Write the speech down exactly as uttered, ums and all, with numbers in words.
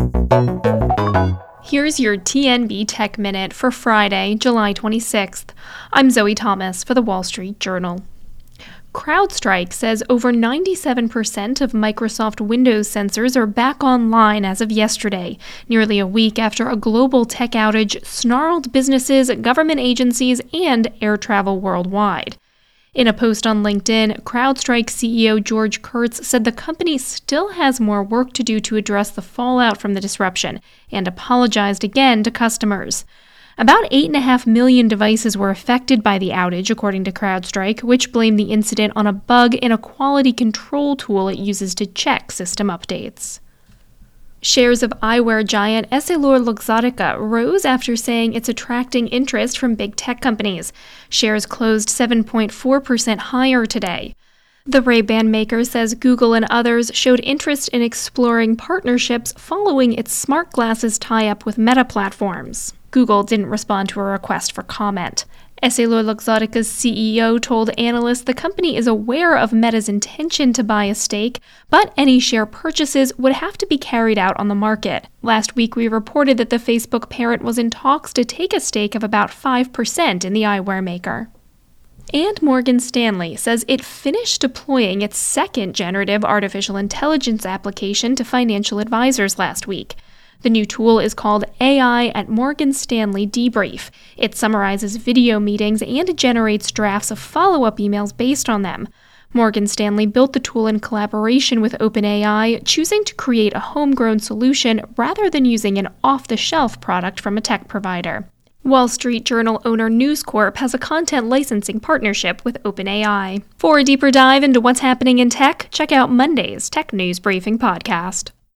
Here's your T N B Tech Minute for Friday, July twenty-sixth. I'm Zoe Thomas for The Wall Street Journal. CrowdStrike says over ninety-seven percent of Microsoft Windows sensors are back online as of yesterday, nearly a week after a global tech outage snarled businesses, government agencies, and air travel worldwide. In a post on LinkedIn, CrowdStrike C E O George Kurtz said the company still has more work to do to address the fallout from the disruption, and apologized again to customers. About eight point five million devices were affected by the outage, according to CrowdStrike, which blamed the incident on a bug in a quality control tool it uses to check system updates. Shares of eyewear giant EssilorLuxottica rose after saying it's attracting interest from big tech companies. Shares closed seven point four percent higher today. The Ray-Ban maker says Google and others showed interest in exploring partnerships following its smart glasses tie-up with Meta Platforms. Google didn't respond to a request for comment. EssilorLuxottica's C E O told analysts the company is aware of Meta's intention to buy a stake, but any share purchases would have to be carried out on the market. Last week, we reported that the Facebook parent was in talks to take a stake of about five percent in the eyewear maker. And Morgan Stanley says it finished deploying its second generative artificial intelligence application to financial advisors last week. The new tool is called A I at Morgan Stanley Debrief. It summarizes video meetings and generates drafts of follow-up emails based on them. Morgan Stanley built the tool in collaboration with OpenAI, choosing to create a homegrown solution rather than using an off-the-shelf product from a tech provider. Wall Street Journal owner News Corp has a content licensing partnership with OpenAI. For a deeper dive into what's happening in tech, check out Monday's Tech News Briefing podcast.